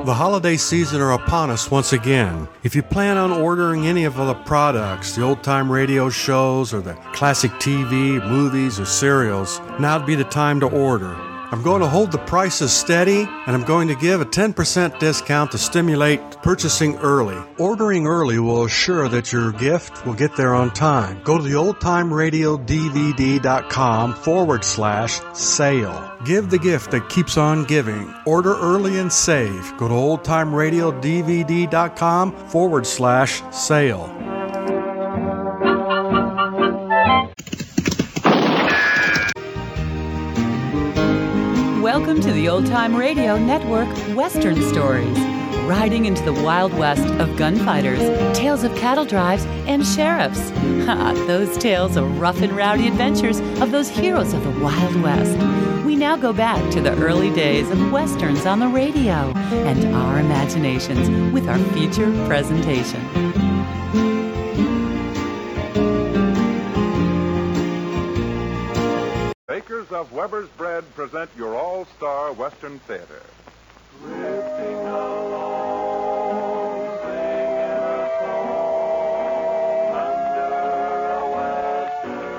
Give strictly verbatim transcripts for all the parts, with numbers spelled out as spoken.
The holiday season are upon us once again. If you plan on ordering any of the products, the old-time radio shows or the classic T V, movies, or cereals, now'd be the time to order. I'm going to hold the prices steady, and I'm going to give a ten percent discount to stimulate purchasing early. Ordering early will assure that your gift will get there on time. Go to the oldtimeradiodvd.com forward slash sale. Give the gift that keeps on giving. Order early and save. Go to oldtimeradiodvd.com forward slash sale. Welcome to the Old Time Radio Network Western Stories, riding into the Wild West of gunfighters, tales of cattle drives, and sheriffs. Ha, those tales of rough and rowdy adventures of those heroes of the Wild West. We now go back to the early days of Westerns on the radio and our imaginations with our feature presentation. Bakers of Weber's Bread present your all-star Western theater. Drifting along, singing a song under a western.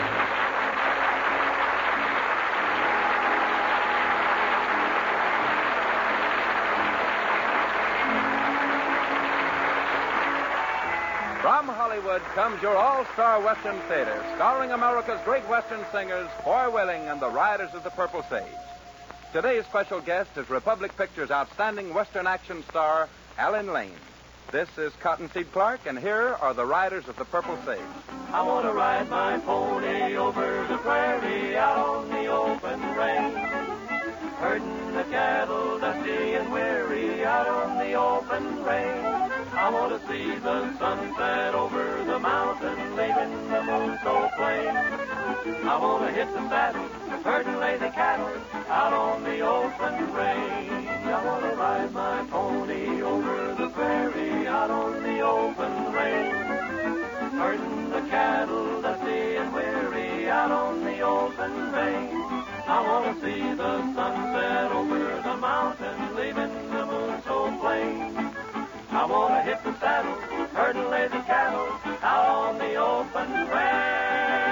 From Hollywood comes your all-star Western theater, starring America's great Western singers, Foy Willing and the Riders of the Purple Sage. Today's special guest is Republic Pictures' outstanding Western action star, Alan Lane. This is Cottonseed Clark, and here are the Riders of the Purple Sage. I want to ride my pony over the prairie out on the open range, herding the cattle dusty and weary out on the open range. I want to see the sunset over the mountain, leaving the moon so plain. I want to hit the saddle, herd and lay the cattle out on the open range. I want to ride my pony over the prairie out on the open range, herding the cattle dusty and weary out on the open range. I want to see the sunset over the mountain, leaving the moon so plain. I want to hit the saddle, herd and lay the cattle out on the open range.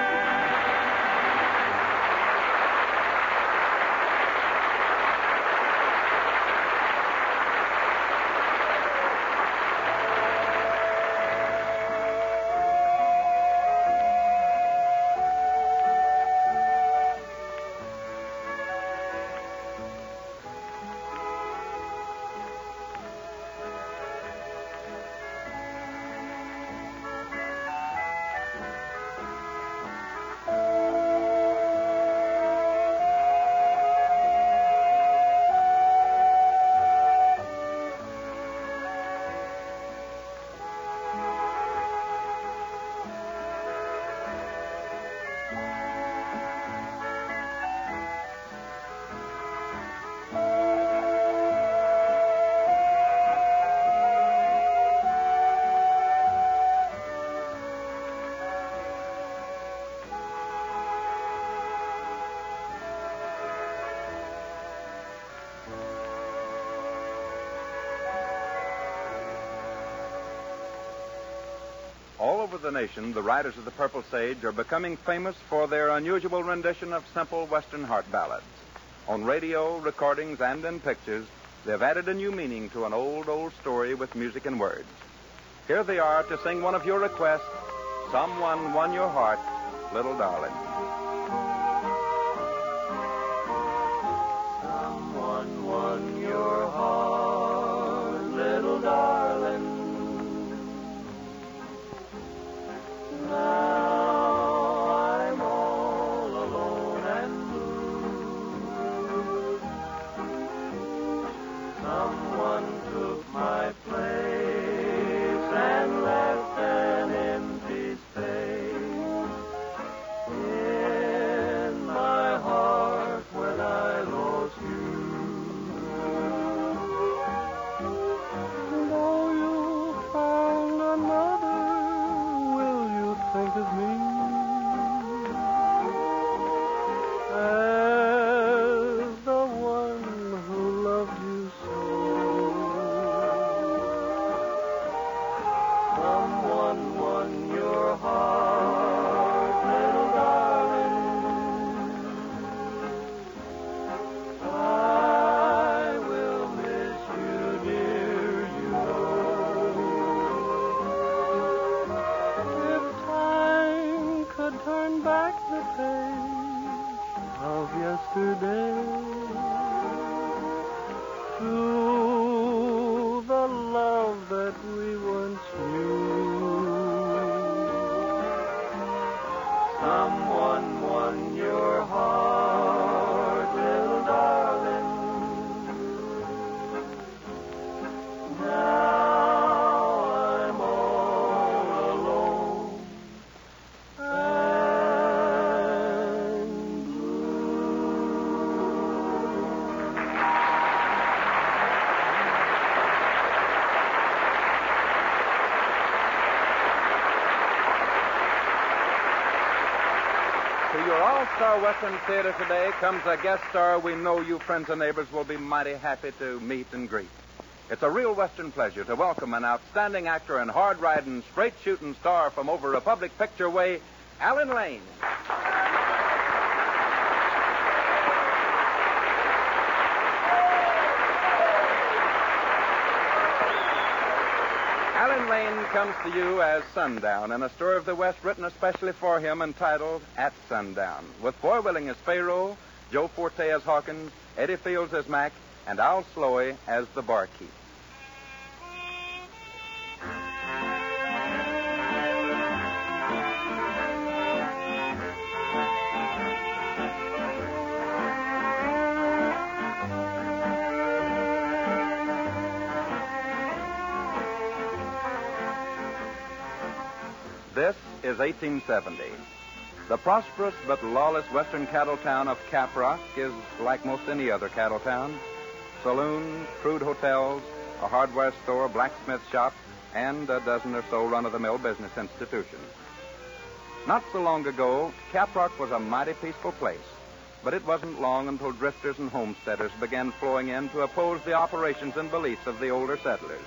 All over the nation, the Riders of the Purple Sage are becoming famous for their unusual rendition of simple Western heart ballads. On radio, recordings, and in pictures, they've added a new meaning to an old, old story with music and words. Here they are to sing one of your requests, Someone Won Your Heart, Little Darling. Someone won your heart, little darling. Now I'm all alone and blue. Someone took my place and left an empty space. yesterday to the love that we once knew. Someone won your heart, little darling. Now I'm all alone and blue. To your All-Star Western Theater today comes a guest star we know you friends and neighbors will be mighty happy to meet and greet. It's a real Western pleasure to welcome an outstanding actor and hard-riding, straight-shooting star from over Republic Picture Way, Alan Lane. Alan Lane comes to you as Sundown in a story of the West written especially for him entitled At Sundown, with Foy Willing as Pharaoh, Joe Forte as Hawkins, Eddie Fields as Mac, and Al Sloey as the barkeep. This is eighteen seventy. The prosperous but lawless western cattle town of Caprock is like most any other cattle town. Saloons, crude hotels, a hardware store, blacksmith shop, and a dozen or so run-of-the-mill business institutions. Not so long ago, Caprock was a mighty peaceful place, but it wasn't long until drifters and homesteaders began flowing in to oppose the operations and beliefs of the older settlers.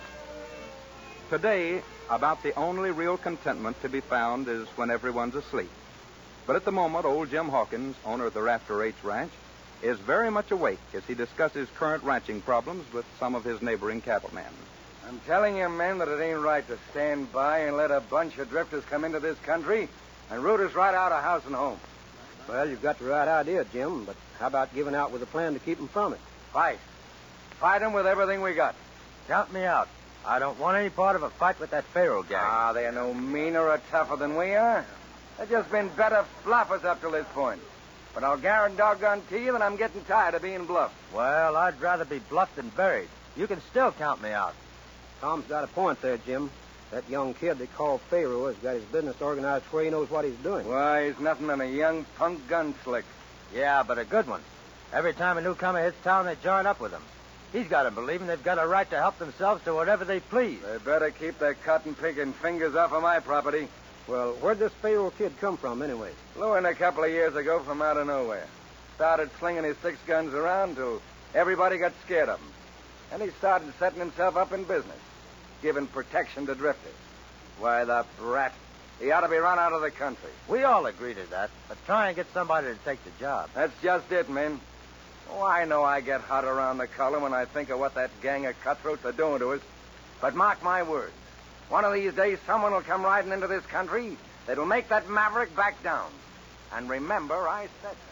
Today, about the only real contentment to be found is when everyone's asleep. But at the moment, old Jim Hawkins, owner of the Rafter H Ranch, is very much awake as he discusses current ranching problems with some of his neighboring cattlemen. I'm telling you, men, that it ain't right to stand by and let a bunch of drifters come into this country and root us right out of house and home. Well, you've got the right idea, Jim, but how about giving out with a plan to keep them from it? Fight. Fight them with everything we got. Count me out. I don't want any part of a fight with that Pharaoh gang. Ah, they're no meaner or tougher than we are. They've just been better bluffers up to this point. But I'll guarantee you that I'm getting tired of being bluffed. Well, I'd rather be bluffed than buried. You can still count me out. Tom's got a point there, Jim. That young kid they call Pharaoh has got his business organized where he knows what he's doing. Why, he's nothing but a young punk gunslick. Yeah, but a good one. Every time a newcomer hits town, they join up with him. He's got them believing they've got a right to help themselves to whatever they please. They better keep their cotton-picking fingers off of my property. Well, where'd this Pharaoh kid come from, anyway? Flew in a couple of years ago from out of nowhere. Started slinging his six guns around till everybody got scared of him. And he started setting himself up in business, giving protection to drifters. Why, the brat. He ought to be run out of the country. We all agree to that, but try and get somebody to take the job. That's just it, men. Oh, I know I get hot around the collar when I think of what that gang of cutthroats are doing to us. But mark my words. One of these days, someone will come riding into this country that'll make that maverick back down. And remember, I said so.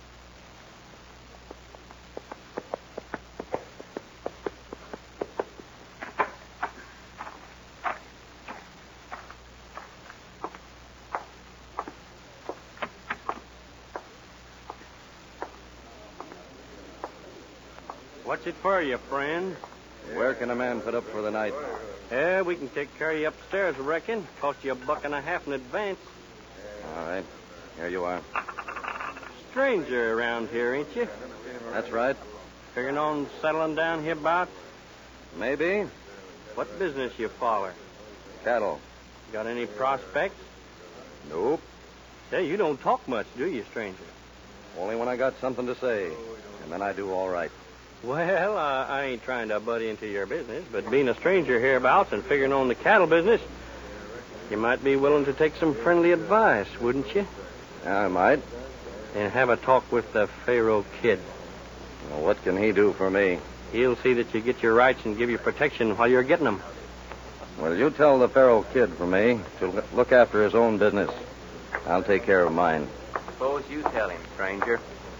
What's it for you, friend? Where can a man put up for the night? Yeah, we can take care of you upstairs, I reckon. Cost you a buck and a half in advance. All right. Here you are. Stranger around here, ain't you? That's right. Figuring on settling down hereabouts? Maybe. What business you follow? Cattle. Got any prospects? Nope. Say, you don't talk much, do you, stranger? Only when I got something to say. And then I do all right. Well, uh, I ain't trying to butt into your business, but being a stranger hereabouts and figuring on the cattle business, you might be willing to take some friendly advice, wouldn't you? Yeah, I might. And have a talk with the Pharaoh kid. Well, what can he do for me? He'll see that you get your rights and give you protection while you're getting them. Well, you tell the Pharaoh kid for me to look after his own business. I'll take care of mine. Suppose you tell him, stranger.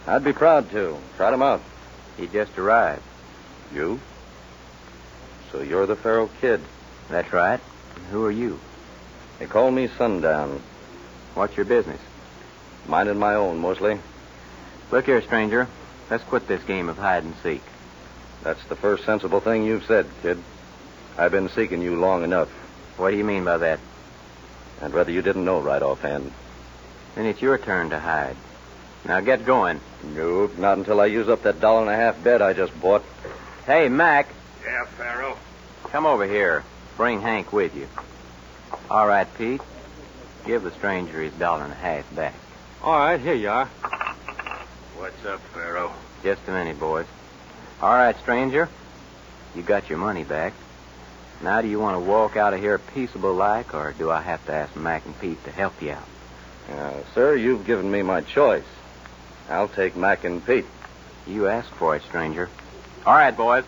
I'd be proud to. Trot him out. He just arrived. You? So you're the Farrell Kid? That's right. Who are you? They call me Sundown. What's your business? Minding my own, mostly. Look here, stranger. Let's quit this game of hide and seek. That's the first sensible thing you've said, kid. I've been seeking you long enough. What do you mean by that? I'd rather you didn't know right offhand. Then it's your turn to hide. Now get going. No, not until I use up that dollar and a half bed I just bought. Hey, Mac. Yeah, Farrell. Come over here. Bring Hank with you. All right, Pete. Give the stranger his dollar and a half back. All right, here you are. What's up, Farrell? Just a minute, boys. All right, stranger. You got your money back. Now, do you want to walk out of here peaceable like, or do I have to ask Mac and Pete to help you out? Uh, sir, you've given me my choice. I'll take Mac and Pete. You asked for it, stranger. All right, boys.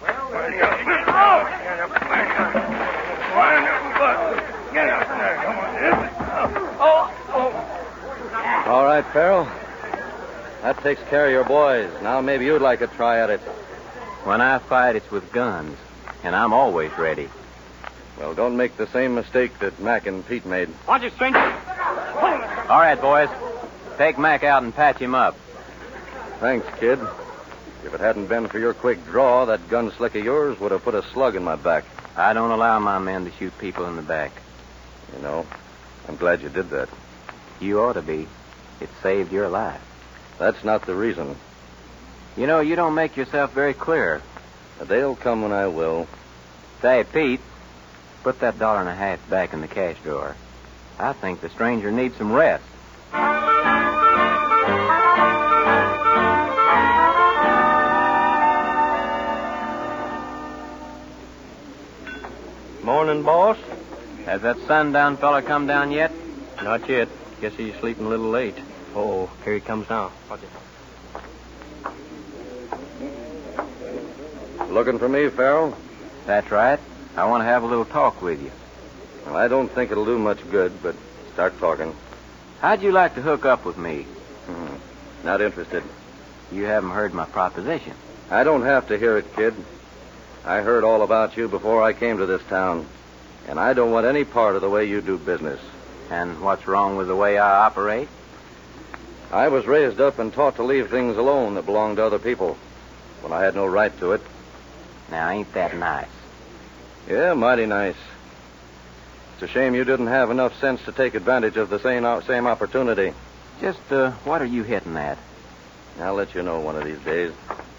All right, Farrell. That takes care of your boys. Now maybe you'd like a try at it. When I fight, it's with guns, and I'm always ready. Well, don't make the same mistake that Mac and Pete made. Watch it, stranger. All right, boys. Take Mac out and patch him up. Thanks, kid. If it hadn't been for your quick draw, that gunslick of yours would have put a slug in my back. I don't allow my men to shoot people in the back. You know, I'm glad you did that. You ought to be. It saved your life. That's not the reason. You know, you don't make yourself very clear. The day'll come when I will. Say, Pete, put that dollar and a half back in the cash drawer. I think the stranger needs some rest. Morning, boss. Has that sundown fella come down yet? Not yet. Guess he's sleeping a little late. Oh, here he comes now. Watch it. Looking for me, Farrell? That's right. I want to have a little talk with you. Well, I don't think it'll do much good, but start talking. How'd you like to hook up with me? Hmm. Not interested. You haven't heard my proposition. I don't have to hear it, kid. I heard all about you before I came to this town, and I don't want any part of the way you do business. And what's wrong with the way I operate? I was raised up and taught to leave things alone that belonged to other people when I had no right to it. Now, ain't that nice? Yeah, mighty nice. It's a shame you didn't have enough sense to take advantage of the same, same opportunity. Just, uh, what are you hitting at? I'll let you know one of these days.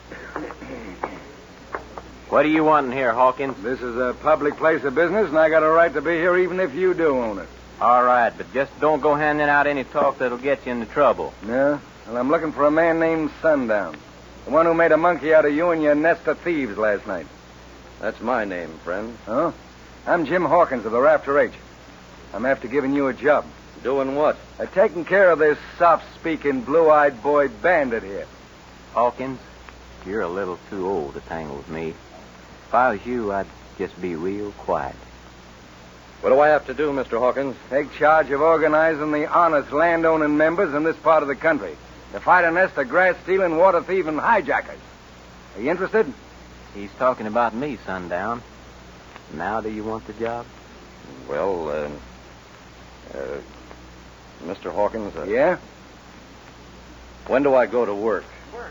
What do you want in here, Hawkins? This is a public place of business, and I got a right to be here even if you do own it. All right, but just don't go handing out any talk that'll get you into trouble. Yeah? Well, I'm looking for a man named Sundown. The one who made a monkey out of you and your nest of thieves last night. That's my name, friend. Huh? I'm Jim Hawkins of the Rafter H. I'm after giving you a job. Doing what? Uh, taking care of this soft-speaking, blue-eyed boy bandit here. Hawkins, you're a little too old to tangle with me. If I was you, I'd just be real quiet. What do I have to do, Mister Hawkins? Take charge of organizing the honest landowning members in this part of the country to fight a nest of grass-stealing, water-thieving hijackers. Are you interested? He's talking about me, Sundown. Now do you want the job? Well, uh... uh Mister Hawkins... Uh, yeah? When do I go to work? Work.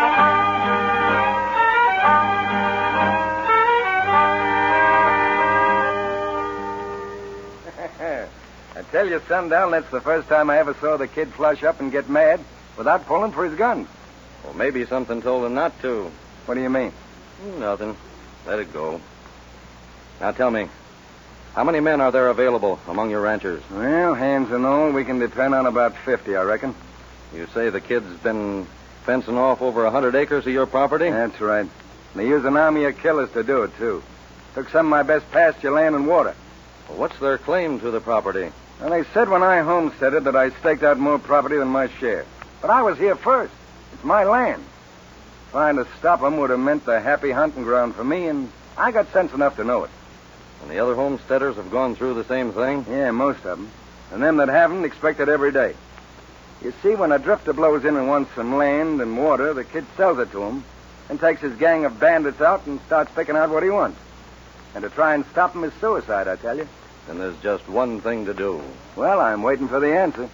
I tell you, Sundown, that's the first time I ever saw the kid flush up and get mad without pulling for his gun. Well, maybe something told him not to. What do you mean? Nothing. Let it go. Now tell me, how many men are there available among your ranchers? Well, hands and all, we can depend on about fifty, I reckon. You say the kid's been fencing off over a hundred acres of your property? That's right. They use an army of killers to do it, too. Took some of my best pasture land and water. Well, what's their claim to the property? Well, they said when I homesteaded that I staked out more property than my share. But I was here first. It's my land. Trying to stop them would have meant the happy hunting ground for me, and I got sense enough to know it. And the other homesteaders have gone through the same thing? Yeah, most of them. And them that haven't expect it every day. You see, when a drifter blows in and wants some land and water, the kid sells it to him and takes his gang of bandits out and starts picking out what he wants. And to try and stop him is suicide, I tell you. Then there's just one thing to do. Well, I'm waiting for the answer.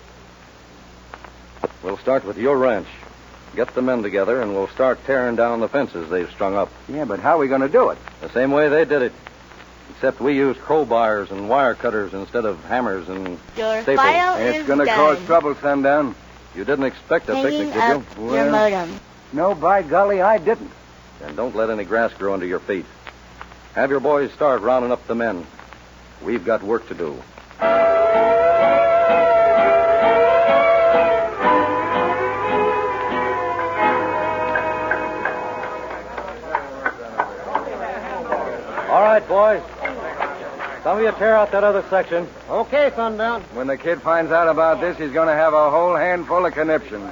We'll start with your ranch. Get the men together, and we'll start tearing down the fences they've strung up. Yeah, but how are we going to do it? The same way they did it. Except we use crowbars and wire cutters instead of hammers and Your staples. file It's is going to done. cause trouble, Sundown. You didn't expect a Hanging picnic, up did you? your modem. No, by golly, I didn't. And don't let any grass grow under your feet. Have your boys start rounding up the men. We've got work to do. All right, boys. Some of you tear out that other section. Okay, Sundown. When the kid finds out about this, he's going to have a whole handful of conniptions.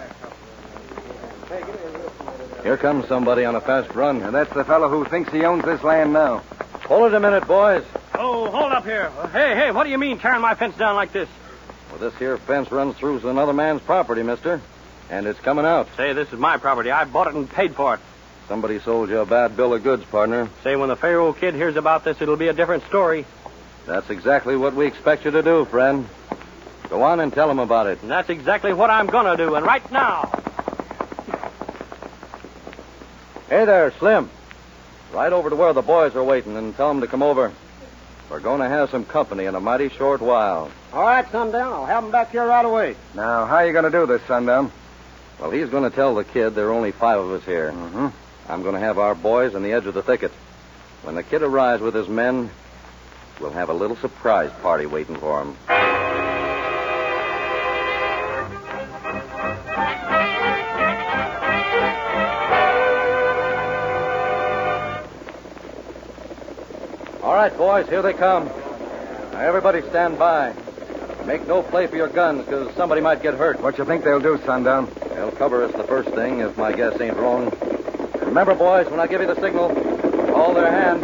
Here comes somebody on a fast run. And that's the fellow who thinks he owns this land now. Hold it a minute, boys. Oh, hold up here. Hey, hey, what do you mean tearing my fence down like this? Well, this here fence runs through another man's property, mister. And it's coming out. Say, this is my property. I bought it and paid for it. Somebody sold you a bad bill of goods, partner. Say, when the Pharaoh kid hears about this, it'll be a different story. That's exactly what we expect you to do, friend. Go on and tell him about it. And that's exactly what I'm going to do, and right now. Hey there, Slim. Right over to where the boys are waiting and tell them to come over. We're going to have some company in a mighty short while. All right, Sundown. I'll have them back here right away. Now, how are you going to do this, Sundown? Well, he's going to tell the kid there are only five of us here. Mm-hmm. I'm going to have our boys on the edge of the thicket. When the kid arrives with his men, we'll have a little surprise party waiting for him. All right, boys, here they come. Now, everybody stand by. Make no play for your guns, because somebody might get hurt. What you think they'll do, Sundown? They'll cover us the first thing, if my guess ain't wrong. Remember, boys, when I give you the signal, hold their hand.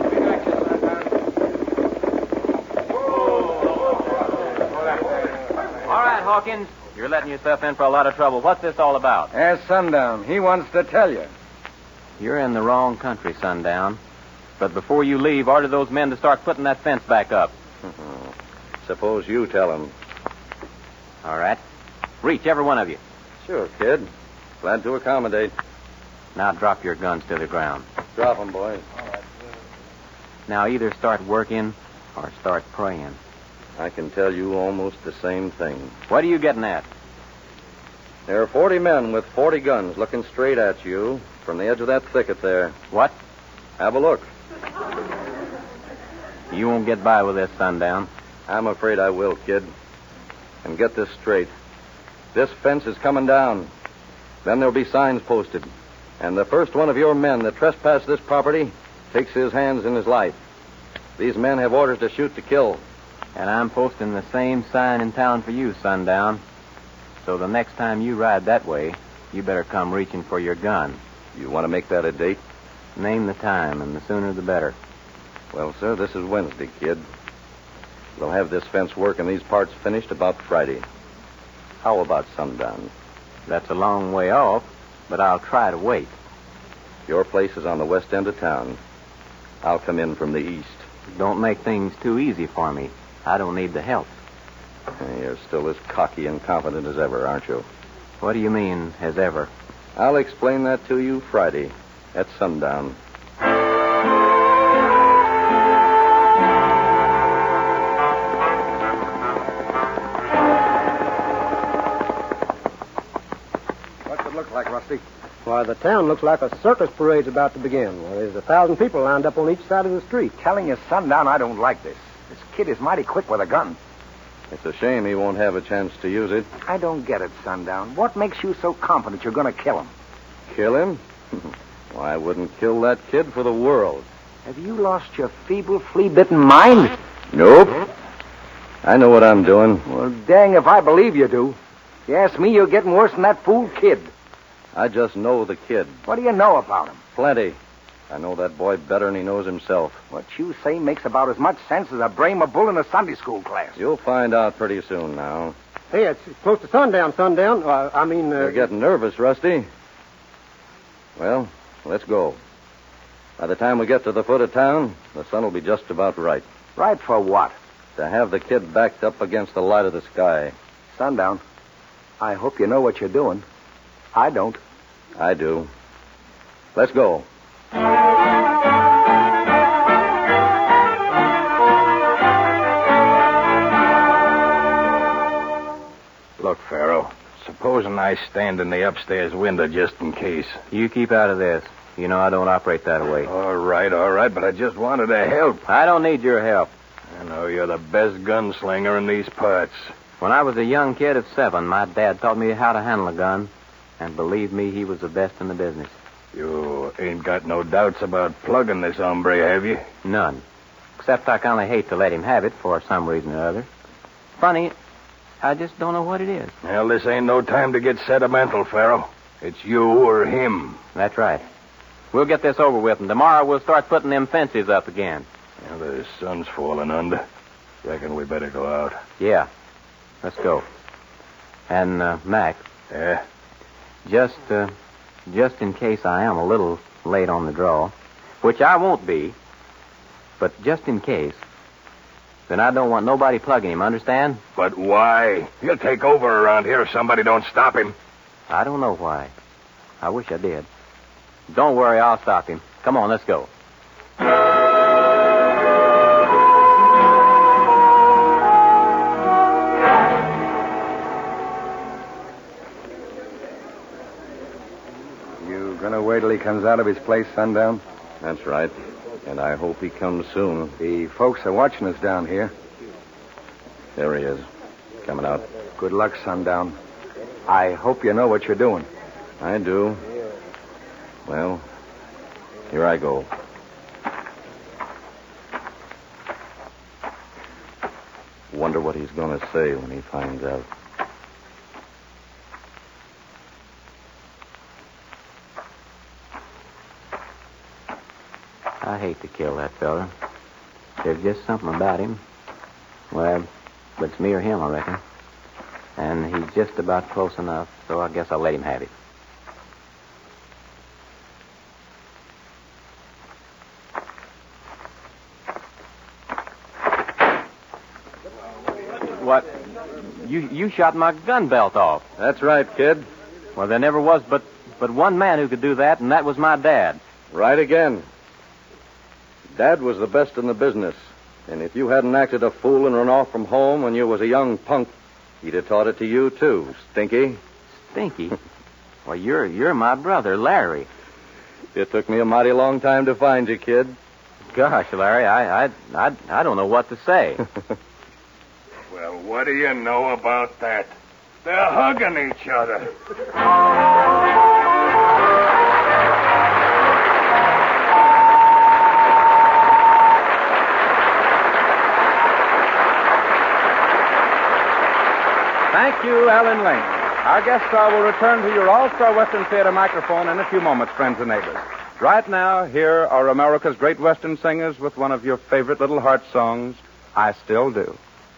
All right, Hawkins. You're letting yourself in for a lot of trouble. What's this all about? Ask Sundown. He wants to tell you. You're in the wrong country, Sundown. But before you leave, order those men to start putting that fence back up. Suppose you tell him. All right. Reach, every one of you. Sure, kid. Glad to accommodate. Now drop your guns to the ground. Drop them, boys. Now either start working or start praying. I can tell you almost the same thing. What are you getting at? There are forty men with forty guns looking straight at you from the edge of that thicket there. What? Have a look. You won't get by with this, Sundown. I'm afraid I will, kid. And get this straight. This fence is coming down. Then there'll be signs posted. And the first one of your men that trespass this property takes his hands in his life. These men have orders to shoot to kill. And I'm posting the same sign in town for you, Sundown. So the next time you ride that way, you better come reaching for your gun. You want to make that a date? Name the time, and the sooner the better. Well, sir, this is Wednesday, kid. We'll have this fence work in these parts finished about Friday. How about sundown? That's a long way off, but I'll try to wait. Your place is on the west end of town. I'll come in from the east. Don't make things too easy for me. I don't need the help. You're still as cocky and confident as ever, aren't you? What do you mean, as ever? I'll explain that to you Friday at sundown. What's it look like, Rusty? Why, the town looks like a circus parade's about to begin. Well, there's a thousand people lined up on each side of the street. Telling you, Sundown, I don't like this. This kid is mighty quick with a gun. It's a shame he won't have a chance to use it. I don't get it, Sundown. What makes you so confident you're going to kill him? Kill him? Why, I wouldn't kill that kid for the world. Have you lost your feeble, flea-bitten mind? Nope. I know what I'm doing. Well, dang if I believe you do. If you ask me, you're getting worse than that fool kid. I just know the kid. What do you know about him? Plenty. I know that boy better than he knows himself. What you say makes about as much sense as a Brahma bull in a Sunday school class. You'll find out pretty soon now. Hey, it's close to sundown, sundown. Uh, I mean... Uh, You're getting nervous, Rusty. Well, let's go. By the time we get to the foot of town, the sun will be just about right. Right for what? To have the kid backed up against the light of the sky. Sundown. I hope you know what you're doing. I don't. I do. Let's go. Look, Pharaoh, supposing I stand in the upstairs window just in case. You keep out of this. You know I don't operate that way. All right, all right, but I just wanted to help. I don't need your help. I know you're the best gunslinger in these parts. When I was a young kid of seven, my dad taught me how to handle a gun. And believe me, he was the best in the business. You ain't got no doubts about plugging this hombre, have you? None. Except I kind of hate to let him have it for some reason or other. Funny, I just don't know what it is. Well, this ain't no time to get sentimental, Pharaoh. It's you or him. That's right. We'll get this over with, and tomorrow we'll start putting them fences up again. Well, the sun's falling under. Reckon we better go out. Yeah. Let's go. And, uh, Mac. Yeah? Just, uh, just in case I am a little late on the draw, which I won't be, but just in case, then I don't want nobody plugging him, understand? But why? He'll take over around here if somebody don't stop him. I don't know why. I wish I did. Don't worry, I'll stop him. Come on, let's go. You gonna wait till he comes out of his place, Sundown? That's right. And I hope he comes soon. The folks are watching us down here. There he is. Coming out. Good luck, Sundown. I hope you know what you're doing. I do. Well, here I go. Wonder what he's going to say when he finds out. I hate to kill that fella. There's just something about him. Well, but it's me or him, I reckon. And he's just about close enough, so I guess I'll let him have it. What? You you shot my gun belt off. That's right, kid. Well, there never was but, but one man who could do that, and that was my dad. Right again. Dad was the best in the business. And if you hadn't acted a fool and run off from home when you was a young punk, he'd have taught it to you, too, Stinky. Stinky? Well, you're you're my brother, Larry. It took me a mighty long time to find you, kid. Gosh, Larry, I I I, I don't know what to say. Well, what do you know about that? They're hugging each other. Thank you, Alan Lane. Our guest star will return to your All-Star Western Theater microphone in a few moments, friends and neighbors. Right now, here are America's great Western singers with one of your favorite little heart songs, I Still Do.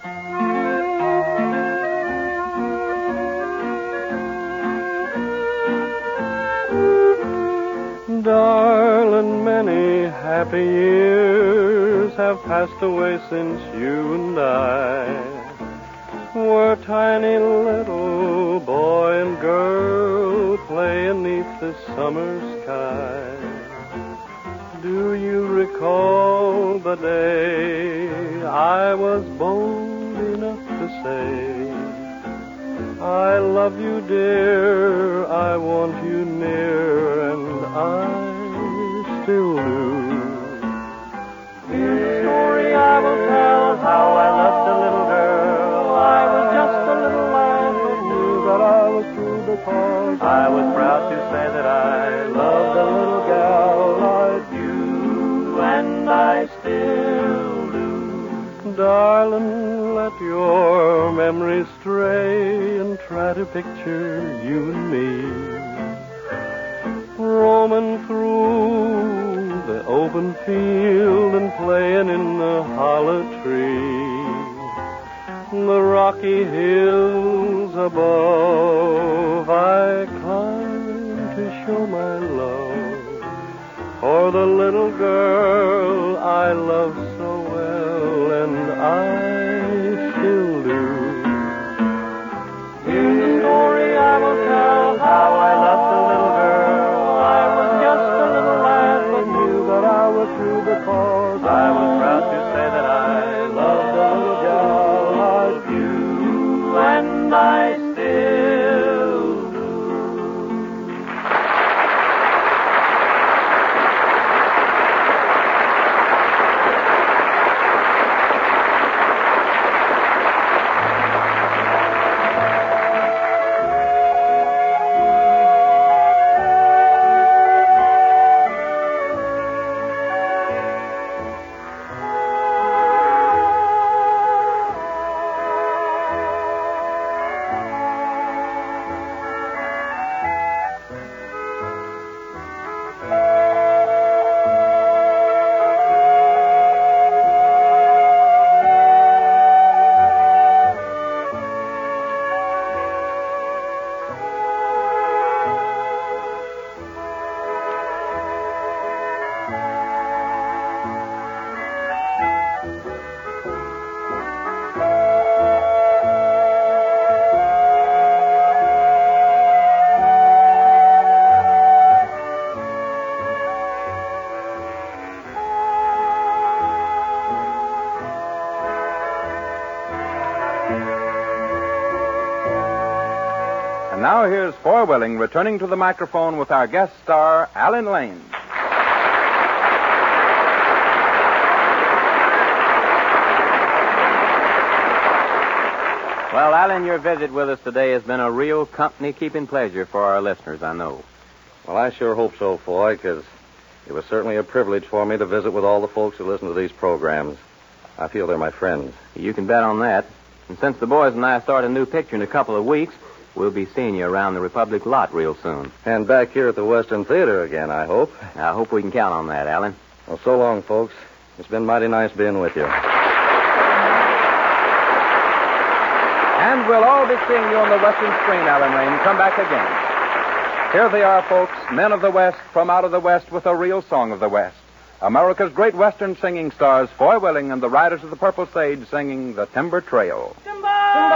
Darling, many happy years have passed away since you and I were tiny little boy and girl playing neath the summer sky. Do you recall the day I was bold enough to say, I love you, dear, I want you near, and I still do. In the story I will tell how I loved a little girl. I was just a little lad who knew that I was true because I was proud to say that I loved a little gal like you, and I still do. Darling, let your memory stray and try to picture you and me roaming through the open field and playing in the hollow tree. the rocky hills above I climb to show my love for the little girl I love so well, and I still do. Here's the story I will tell, how I loved the little girl. I was just a little lad, but knew that I was true because I was proud to say that I loved the little gal like you, and I still do. And now here's Foy Willing returning to the microphone with our guest star, Alan Lane. Well, Alan, your visit with us today has been a real company-keeping pleasure for our listeners, I know. Well, I sure hope so, Foy, because it was certainly a privilege for me to visit with all the folks who listen to these programs. I feel they're my friends. You can bet on that. And since the boys and I start a new picture in a couple of weeks, we'll be seeing you around the Republic lot real soon. And back here at the Western Theater again, I hope. I hope we can count on that, Alan. Well, so long, folks. It's been mighty nice being with you. And we'll all be seeing you on the Western screen, Alan Lane. Come back again. Here they are, folks, men of the West from out of the West with a real song of the West. America's great Western singing stars, Foy Willing and the Riders of the Purple Sage, singing The Timber Trail. Timber!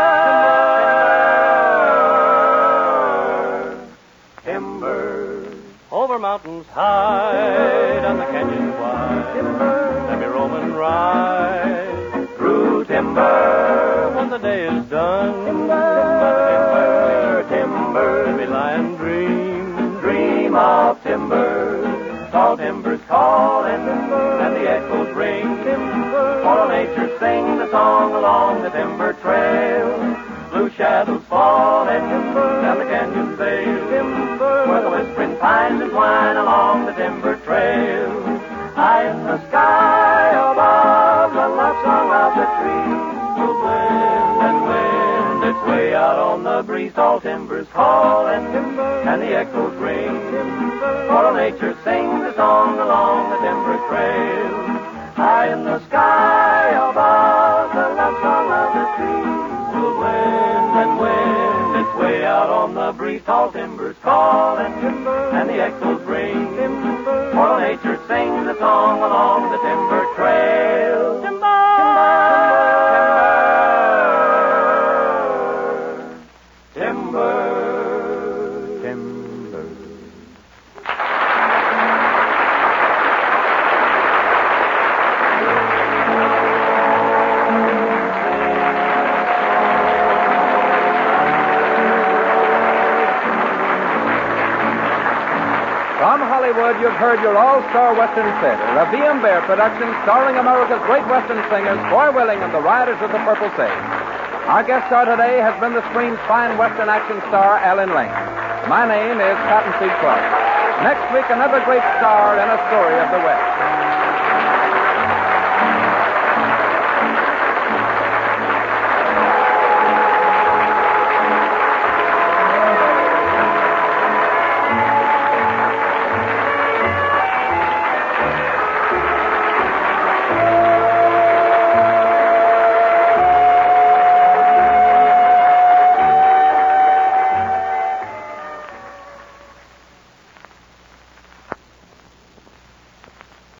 Timber! Over mountains high, down the canyons wide, timber, let me roam and ride through timber. When the day is done, timber, timber, timber, let me lie and dream, dream of timber. Tall timbers calling, and the echoes ring, timber. All nature sing the song along the timber trail. Blue shadows falling, timber, down the canyon sail, timber, where the whispering pines entwine along the timber trail. High in the sky above, the love song of the trees will wind and wind its way out on the breeze. Tall timbers calling, timber, and the echoes ring, timber, all nature sing the song along the timber trail. High in the sky above, the love song of the trees will wind and wind its way out on the breeze. Tall timbers calling, timber, and the echoes ring, timber, all nature sing the song along the timber trail. Timber! Timber! Timber! Timber! From Hollywood, you've heard your all-star Western Theater, a V M. Bear production starring America's great Western singers, Foy Willing and the Riders of the Purple Sage. Our guest star today has been the screen's fine Western action star, Alan Lane. My name is Cottonseed Clark. Next week, another great star and a story of the West.